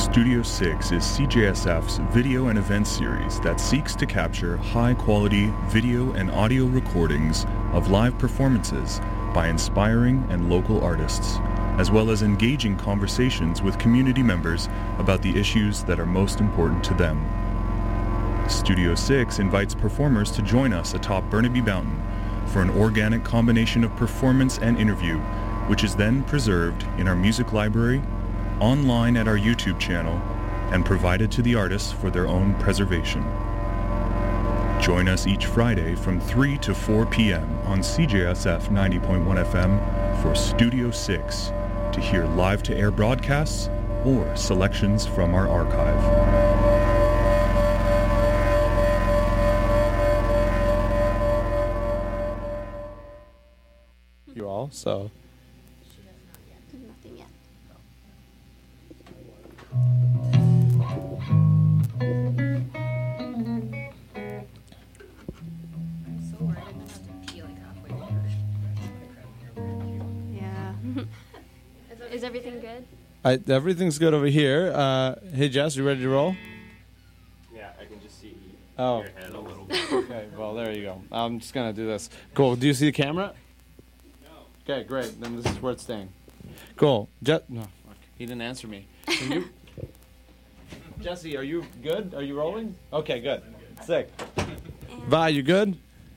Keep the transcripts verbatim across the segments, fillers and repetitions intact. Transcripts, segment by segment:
Studio six is C J S F's video and event series that seeks to capture high-quality video and audio recordings of live performances by inspiring and local artists, as well as engaging conversations with community members about the issues that are most important to them. Studio six invites performers to join us atop Burnaby Mountain for an organic combination of performance and interview, which is then preserved in our music library, online at our YouTube channel, and provided to the artists for their own preservation. Join us each Friday from three to four p.m. on C J S F ninety point one F M for Studio six to hear live-to-air broadcasts or selections from our archive. You all, so... Nothing yet. I'm so worried I'm gonna have to pee like halfway through. Yeah. Is everything good? I, everything's good over here. Uh, hey, Jess, you ready to roll? Yeah, I can just see Oh. your head a little bit. Okay, well, there you go. I'm just going to do this. Cool. Do you see the camera? No. Okay, great. Then this is where it's staying. Cool. Je- no, fuck. He didn't answer me. Can you... Jesse, are you good? Are you rolling? Okay, good. Sick. Vi, you good?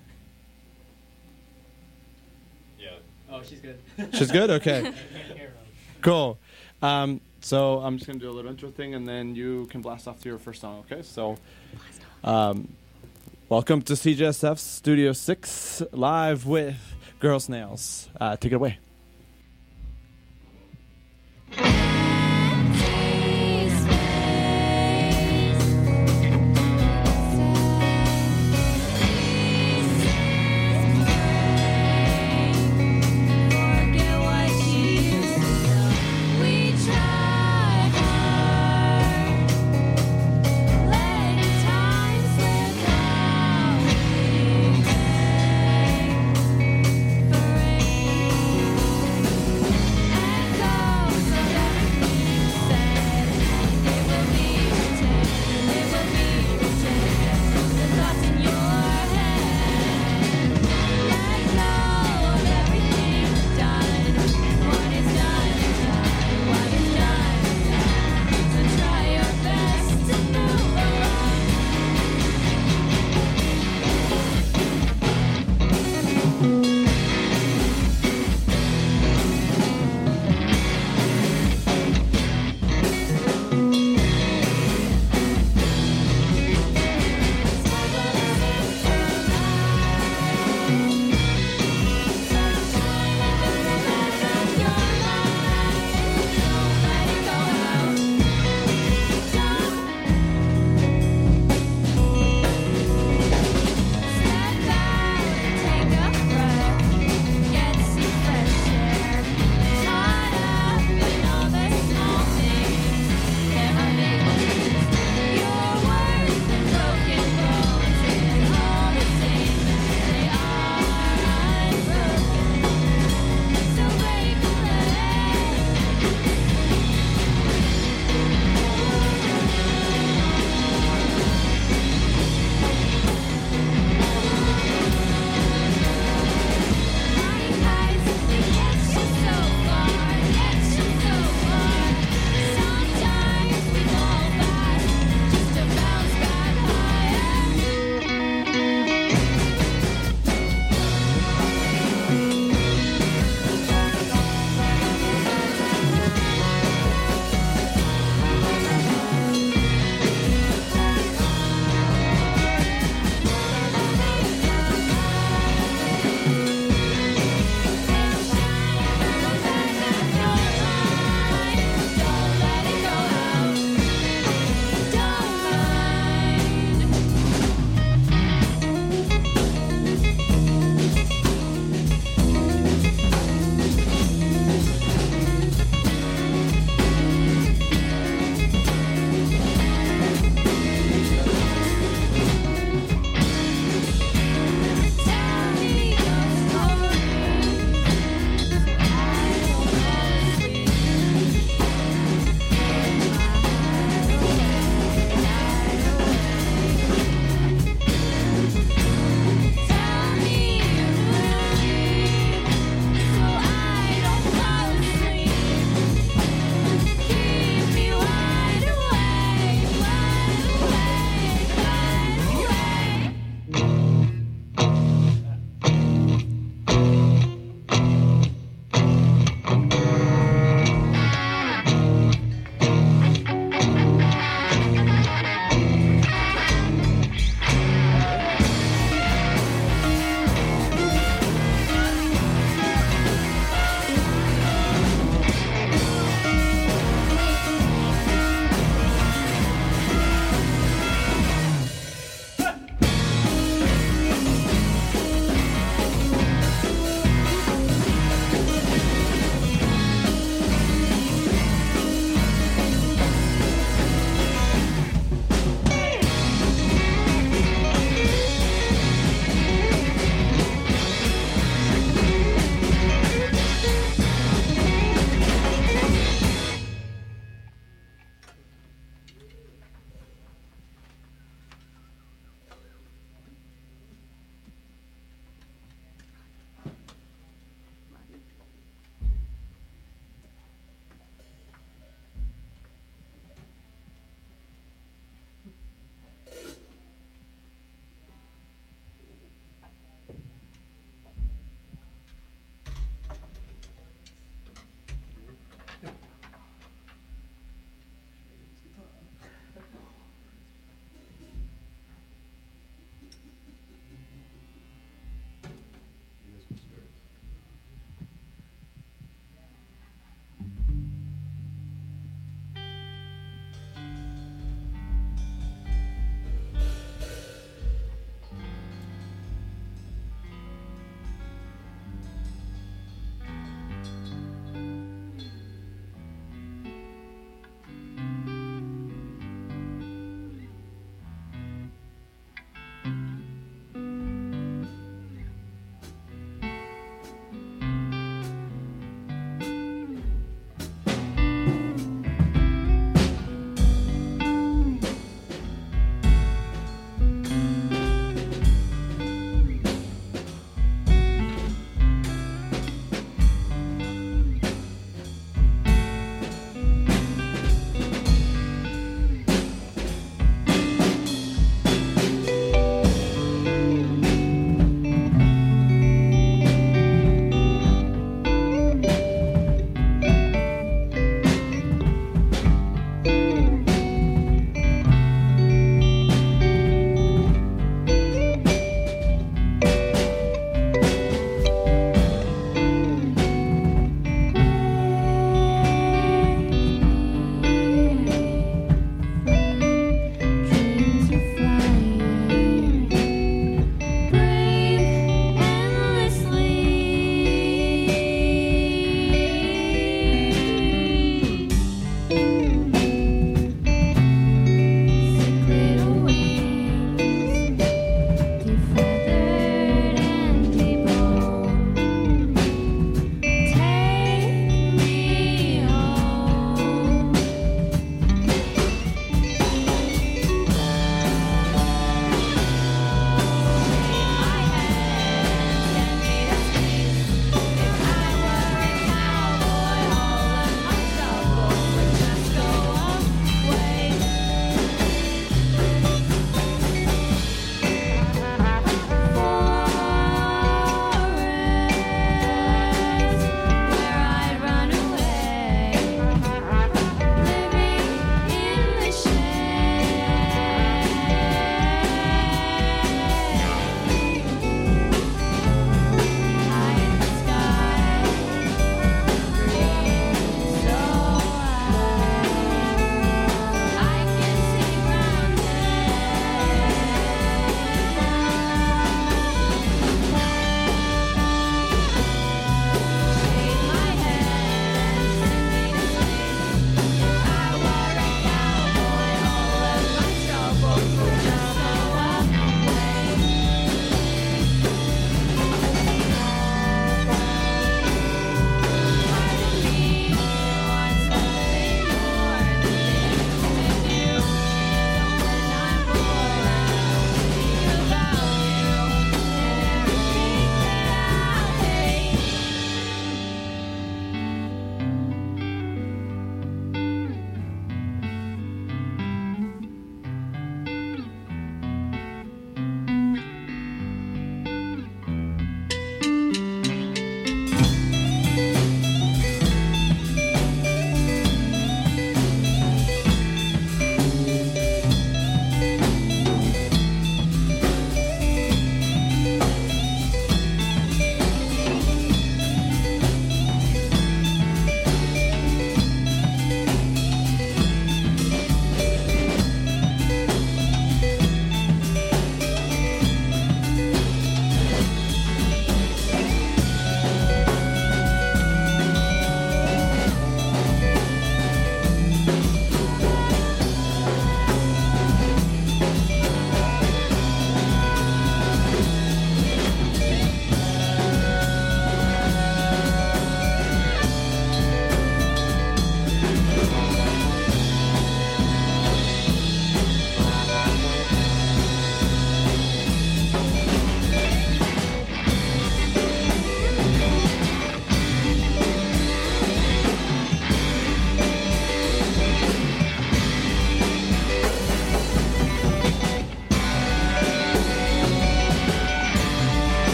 Yeah. Oh, she's good. She's good? Okay. Cool. Um, so I'm just going to do a little intro thing, and then you can blast off to your first song, okay? So, um, welcome to C J S F's Studio six, live with Girl Snails. Uh, take it away. Echoes of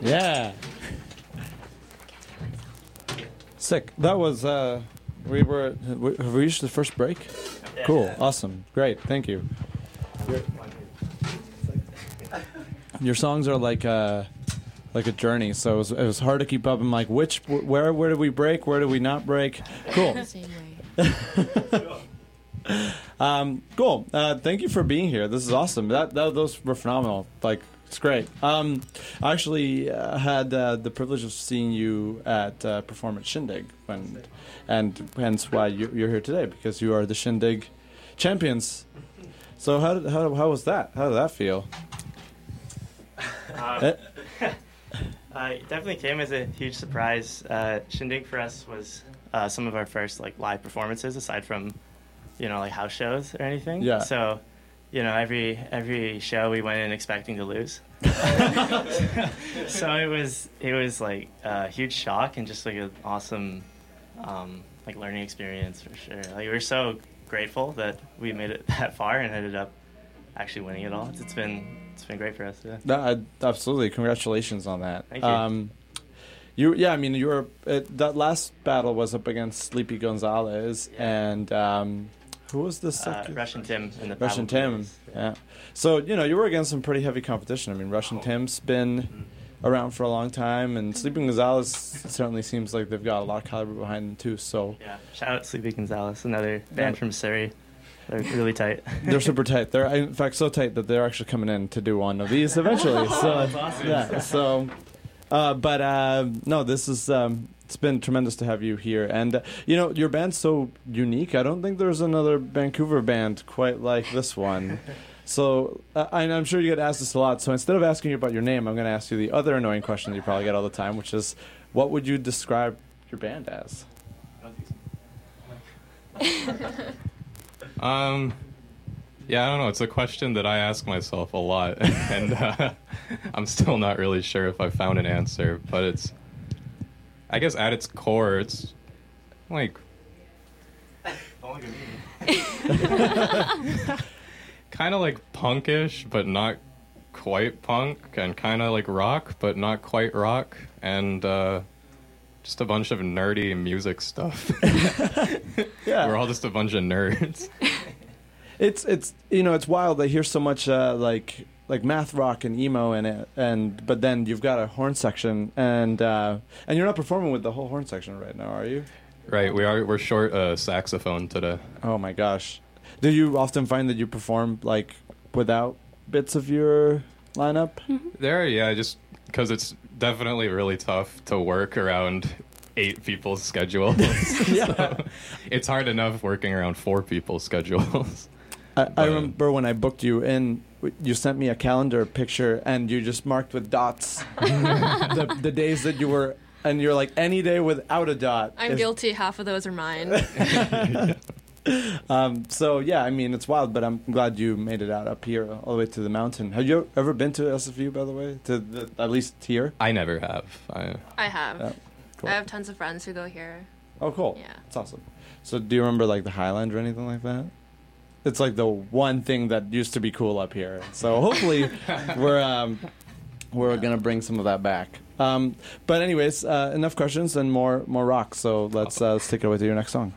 Yeah. Sick. That was, uh, we were, we- have we reached the first break? Yeah. Cool. Awesome. Great. Thank you. Your songs are like uh like a journey, so it was, it was hard to keep up. I'm like, which, where, where did we break? Where did we not break? Cool. The same way. um, cool. Uh, thank you for being here. This is awesome. That, that those were phenomenal. Like, it's great. Um, I actually uh, had uh, the privilege of seeing you at uh, Performance Shindig, when, and hence why you, you're here today, because you are the Shindig champions. So how did, how how was that? How did that feel? Um, uh, it definitely came as a huge surprise. Uh, Shindig for us was uh, some of our first like live performances, aside from, you know, like house shows or anything. Yeah. So, you know, every every show we went in expecting to lose. So it was it was like a huge shock and just like an awesome um, like learning experience for sure. Like we were so grateful that we made it that far and ended up actually winning it all. It's, it's been it's been great for us. Yeah. No, I- absolutely. Congratulations on that. Thank you. Um, you, yeah, I mean, you were it, that last battle was up against Sleepy Gonzalez, Yeah. and um, who was the Uh, second? Russian Tim in the Russian paddle Tim. boats. Yeah. So you know, you were against some pretty heavy competition. I mean, Russian Tim's been around for a long time, and Sleepy Gonzalez certainly seems like they've got a lot of caliber behind them too. So Yeah, shout out Sleepy Gonzalez, another band Yeah. from Surrey. They're really tight. they're super tight. They're in fact so tight that they're actually coming in to do one of these eventually. So that's awesome. yeah. So, uh, but uh, no, this is um, it's been tremendous to have you here, and uh, you know your band's so unique. I don't think there's another Vancouver band quite like this one. So uh, and I'm sure you get asked this a lot. So instead of asking you about your name, I'm going to ask you the other annoying question that you probably get all the time, which is, what would you describe your band as? Um, yeah, I don't know. It's a question that I ask myself a lot, and uh, I'm still not really sure if I found an answer. But it's, I guess, at its core, it's like kind of like punkish, but not quite punk, and kind of like rock, but not quite rock, and uh, just a bunch of nerdy music stuff. Yeah. We're all just a bunch of nerds. It's it's you know it's wild. I hear so much uh, like like math rock and emo in it, and but then you've got a horn section, and uh, and you're not performing with the whole horn section right now, are you? Right, we are. We're short a saxophone today. Oh my gosh, do you often find that you perform like without bits of your lineup? There, yeah, just because it's definitely really tough to work around eight people's schedules. Yeah. So it's hard enough working around four people's schedules. I, I But- remember when I booked you in, w- you sent me a calendar picture, and you just marked with dots the, the days that you were, and you're like, any day without a dot. I'm is- guilty. Half of those are mine. Um, so yeah, I mean it's wild, but I'm glad you made it out up here all the way to the mountain. Have you ever been to S F U, by the way? To the, at least here? I never have. I, I have. Yeah, cool. I have tons of friends who go here. Oh, cool. Yeah. It's awesome. So do you remember like the Highland or anything like that? It's like the one thing that used to be cool up here. So hopefully we're um, we're gonna bring some of that back. Um, but anyways, uh, enough questions and more more rock. So let's uh, let's take it away to your next song.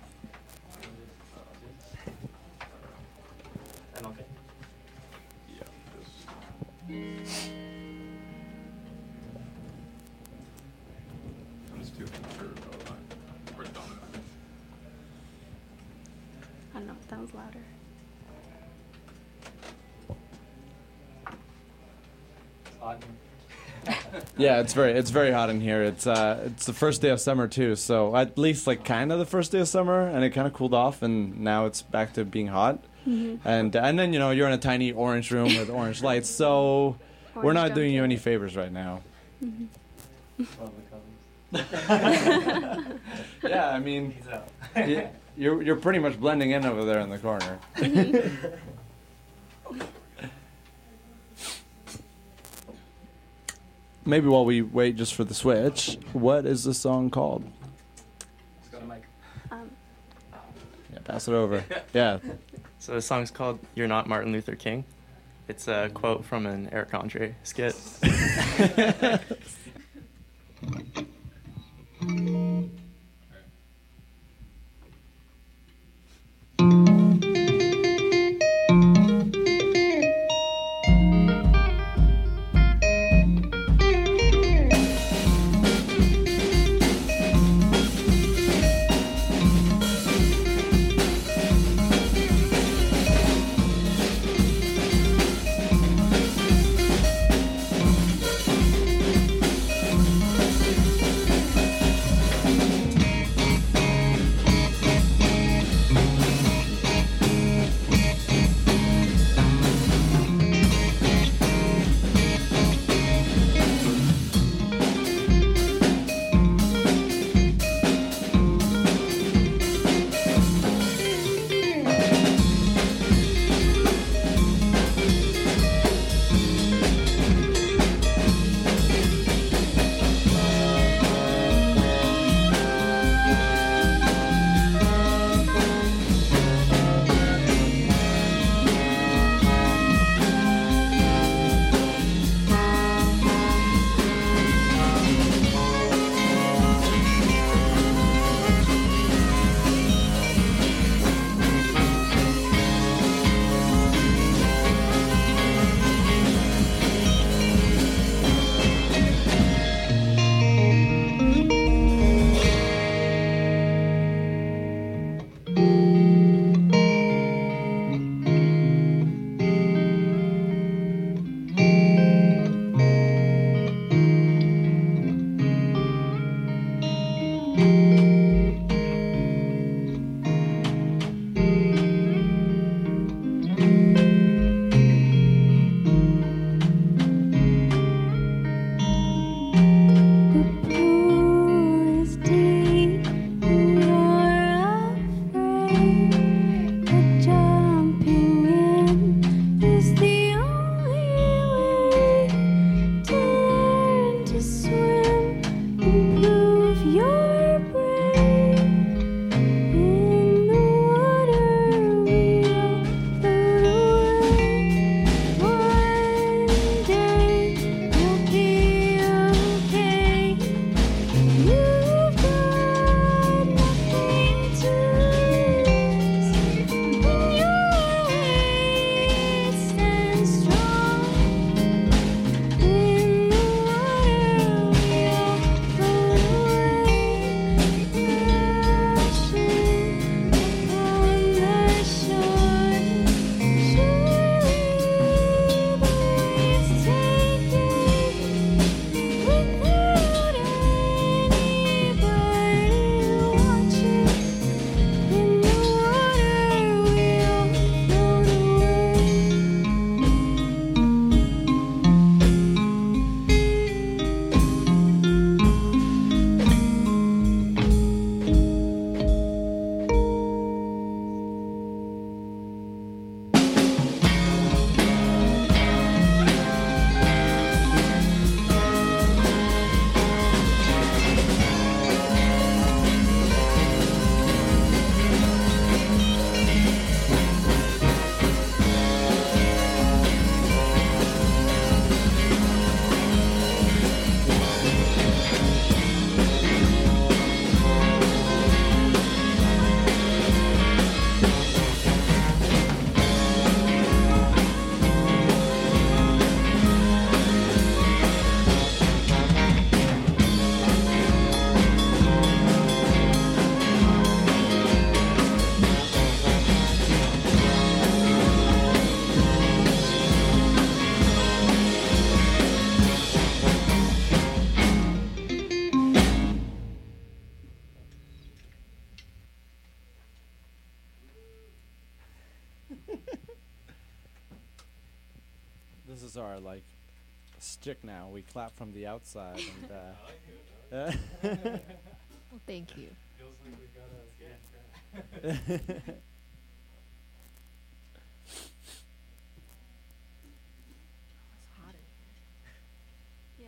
I'm okay. I don't know. That was louder. Yeah, it's very it's very hot in here. It's uh it's the first day of summer too, so at least like kind of the first day of summer, and it kind of cooled off, and now it's back to being hot. And and then you know you're in a tiny orange room with orange lights, so we're Orange not gum doing you too. any favors right now. Yeah, I mean, He's out. y- you're you're pretty much blending in over there in the corner. Maybe while we wait just for the switch, what is the song called? Um, Yeah, pass it over. Yeah. So the song's called "You're Not Martin Luther King." It's a quote from an Eric Andre skit. This is our like stick now. We clap from the outside and uh Well, thank you. Feels like we got a It's hot in here. Yeah.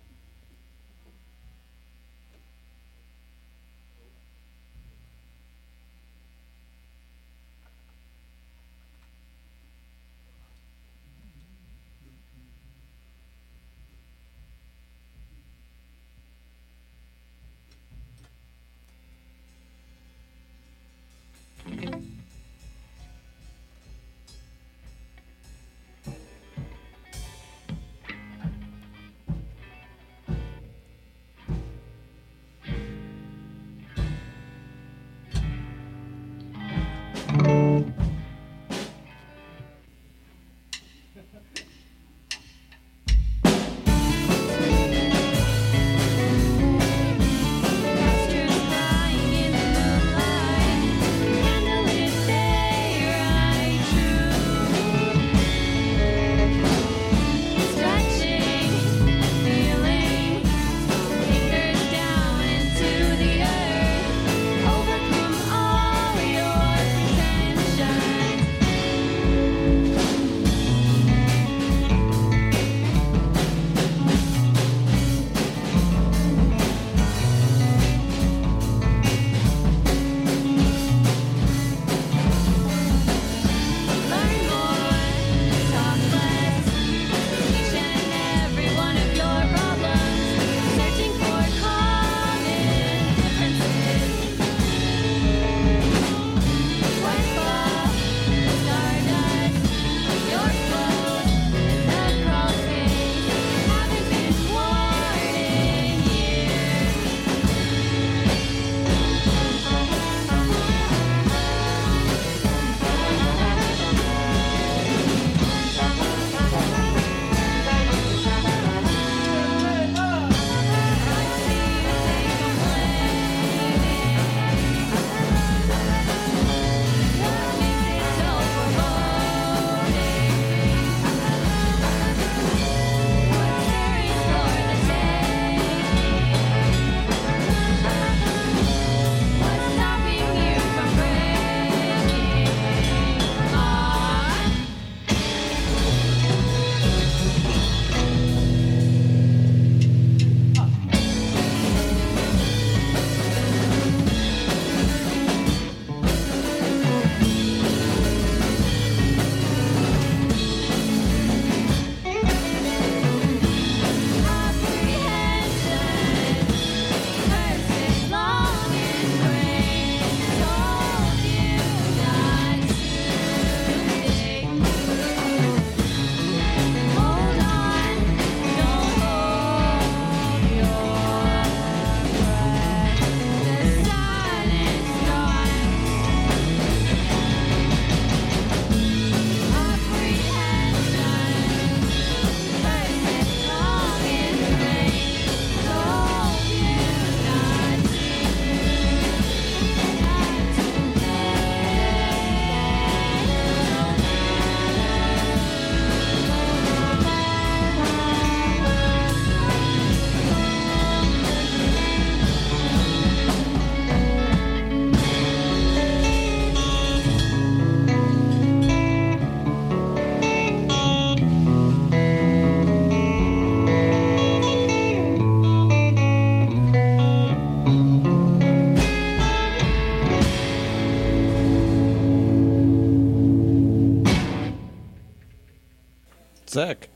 Sick.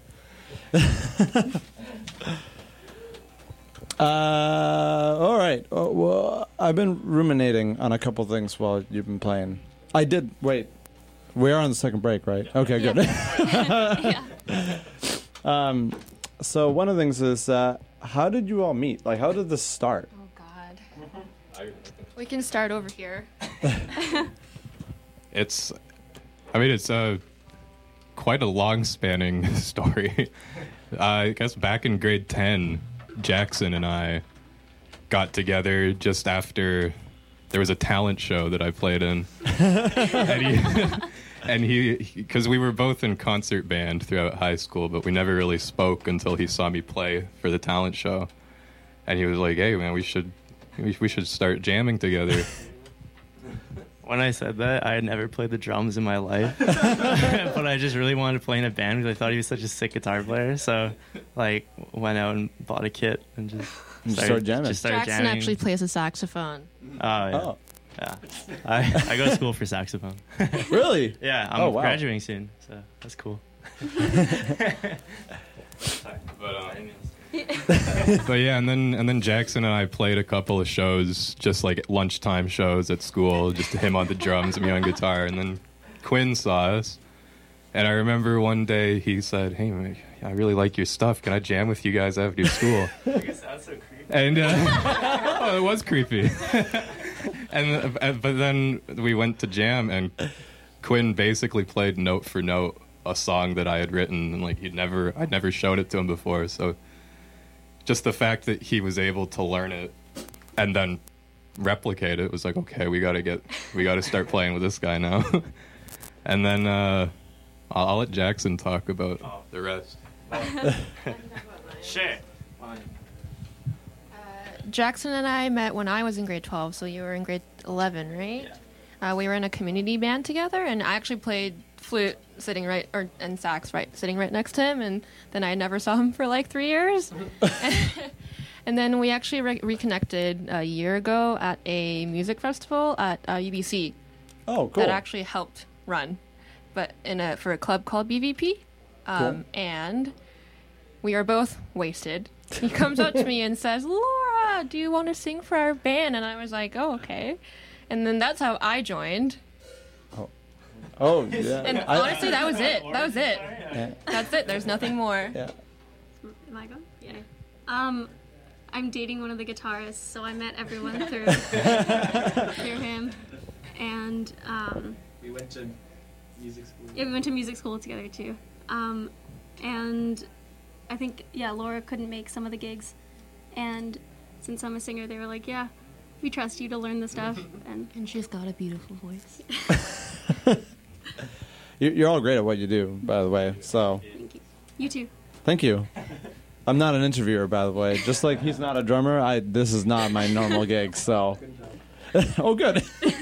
uh, all right. Uh, well, I've been ruminating on a couple things while you've been playing. I did. Wait. We are on the second break, right? Okay, good. Yeah. um, so one of the things is, uh, how did you all meet? Like, how did this start? Oh God. We can start over here. It's, I mean, it's a quite a long-spanning story. uh, I guess back in grade ten, Jackson and I got together just after there was a talent show that I played in. and, he, and he, because we were both in concert band throughout high school, but we never really spoke until he saw me play for the talent show, and he was like, "Hey, man, we should, we, we should start jamming together." When I said that, I had never played the drums in my life, but I just really wanted to play in a band because I thought he was such a sick guitar player. So, like, went out and bought a kit and just You started, started jamming. Just started Jackson jamming. actually plays the saxophone. Oh, yeah. Oh, yeah. I, I go to school for saxophone. really? Yeah, I'm Oh, wow. graduating soon, so that's cool. But, um, but yeah, and then and then Jackson and I played a couple of shows, just like lunchtime shows at school, just him on the drums and me on guitar. And then Quinn saw us, and I remember one day he said, "Hey, man, I really like your stuff. Can I jam with you guys after school?" I guess that's so creepy. And uh, oh, it was creepy. and uh, but then we went to jam, and Quinn basically played note for note a song that I had written, and like he'd never, I'd never shown it to him before. So just the fact that he was able to learn it and then replicate it was like, okay, we gotta get, we gotta start playing with this guy now. And then uh, I'll, I'll let Jackson talk about Oh. the rest. Sure. Jackson and I met when I was in grade twelve, so you were in grade eleven, right? Yeah. Uh, we were in a community band together, and I actually played flute sitting right, or and sax right, sitting right next to him, and then I never saw him for like three years. And then we actually re- reconnected a year ago at a music festival at uh, U B C. Oh, cool. That actually helped run, but in a for a club called B V P. Um, Cool. And we are both wasted. He comes up to me and says, "Laura, do you want to sing for our band?" And I was like, "Oh, okay." And then that's how I joined. Oh, yeah. And I- honestly, that was it. That was it. yeah. That's it. There's nothing more. Yeah. Am I going? Yeah. Um, I'm dating one of the guitarists, so I met everyone through through him, and um, We went to music school. yeah, we went to music school together too. Um, and I think yeah, Laura couldn't make some of the gigs, and since I'm a singer, they were like, "Yeah, we trust you to learn the stuff." And And she's got a beautiful voice. You- You're all great at what you do, by the way. So, thank you. You too. thank you. I'm not an interviewer, by the way. Just like he's not a drummer, I this is not my normal gig. So, oh, good.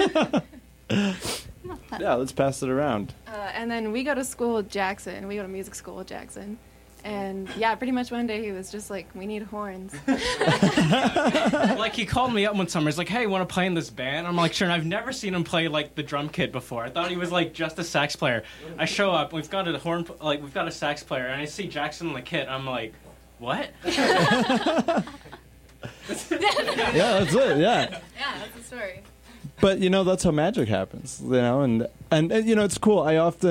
Yeah, let's pass it around. Uh, and then we go to school with Jackson. We go to music school with Jackson. And yeah, pretty much one day he was just like, "We need horns." Like, he called me up one summer. He's like, "Hey, you want to play in this band?" I'm like, "Sure." And I've never seen him play like the drum kit before. I thought he was like just a sax player. I show up, we've got a horn, like we've got a sax player, and I see Jackson in the kit. I'm like, "What?" Yeah, that's it. Yeah. Yeah, that's the story. But you know, that's how magic happens. You know, and and, and you know, it's cool. I often